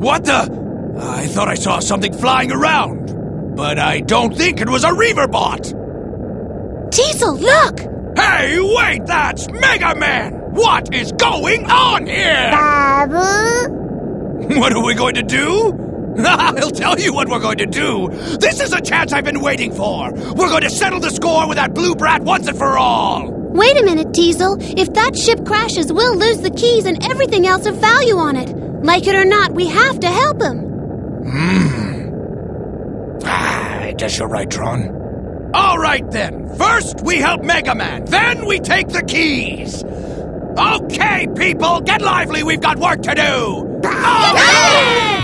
What the? I thought I saw something flying around. But I don't think it was a Reaver bot. Teasel, look! Hey, wait, that's Mega Man! What is going on here? Babu? What are we going to do? I'll tell you what we're going to do. This is a chance I've been waiting for. We're going to settle the score with that blue brat once and for all. Wait a minute, Teasel. If that ship crashes, we'll lose the keys and everything else of value on it. Like it or not, we have to help him. I guess you're right, Tron. All right, then. First, we help Mega Man. Then we take the keys. Okay, people, get lively. We've got work to do.